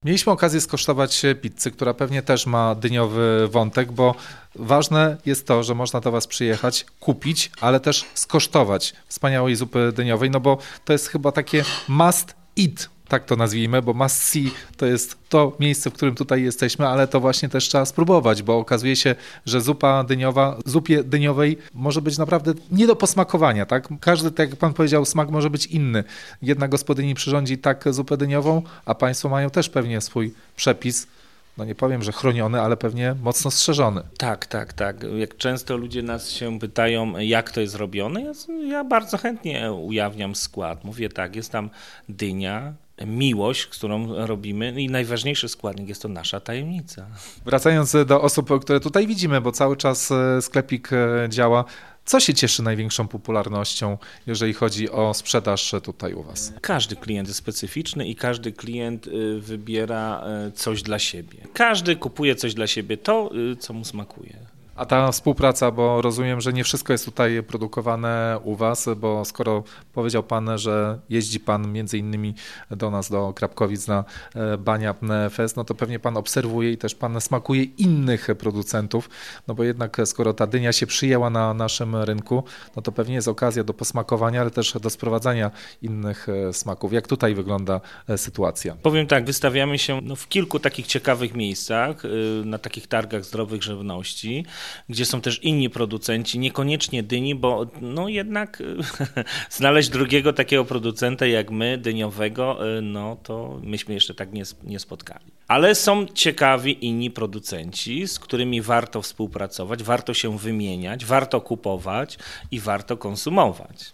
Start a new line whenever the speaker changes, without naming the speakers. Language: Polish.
Mieliśmy okazję skosztować pizzy, która pewnie też ma dyniowy wątek, bo ważne jest to, że można do Was przyjechać, kupić, ale też skosztować wspaniałej zupy dyniowej, no bo to jest chyba takie must eat, tak to nazwijmy, bo must see to jest to miejsce, w którym tutaj jesteśmy, ale to właśnie też trzeba spróbować, bo okazuje się, że zupa dyniowa, zupie dyniowej może być naprawdę nie do posmakowania, tak? Każdy, tak jak Pan powiedział, smak może być inny. Jedna gospodyni przyrządzi tak zupę dyniową, a Państwo mają też pewnie swój przepis, no nie powiem, że chroniony, ale pewnie mocno strzeżony.
Tak. Jak często ludzie nas się pytają, jak to jest robione, ja bardzo chętnie ujawniam skład. Mówię tak, jest tam dynia, miłość, którą robimy i najważniejszy składnik jest to nasza tajemnica.
Wracając do osób, które tutaj widzimy, bo cały czas sklepik działa, co się cieszy największą popularnością, jeżeli chodzi o sprzedaż tutaj u Was?
Każdy klient jest specyficzny i każdy klient wybiera coś dla siebie. Każdy kupuje coś dla siebie, to co mu smakuje.
A ta współpraca, bo rozumiem, że nie wszystko jest tutaj produkowane u Was, bo skoro powiedział Pan, że jeździ Pan między innymi do nas, do Krapkowic na Bania Fest, no to pewnie Pan obserwuje i też Pan smakuje innych producentów, no bo jednak skoro ta dynia się przyjęła na naszym rynku, no to pewnie jest okazja do posmakowania, ale też do sprowadzania innych smaków. Jak tutaj wygląda sytuacja?
Powiem tak, wystawiamy się w kilku takich ciekawych miejscach, na takich targach zdrowych żywności, gdzie są też inni producenci, niekoniecznie dyni, bo no jednak znaleźć drugiego takiego producenta jak my, dyniowego, no to myśmy jeszcze tak nie spotkali. Ale są ciekawi inni producenci, z którymi warto współpracować, warto się wymieniać, warto kupować i warto konsumować.